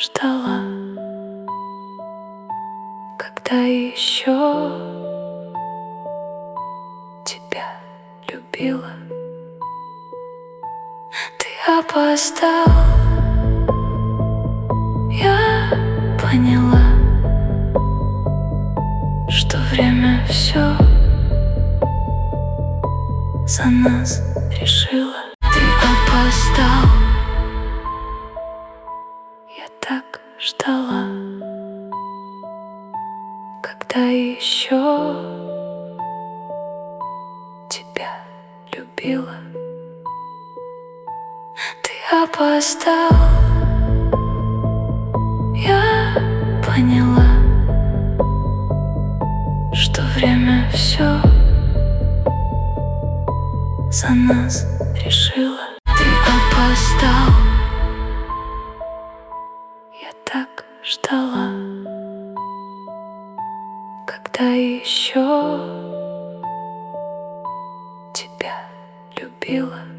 ждала, когда еще тебя любила. Ты опоздал, я поняла, что время все за нас решила. Ты опоздал, я так ждала, когда еще тебя любила. Ты опоздал, я поняла, что время все за нас решила. Ты опоздал, я так ждала, когда еще тебя любила.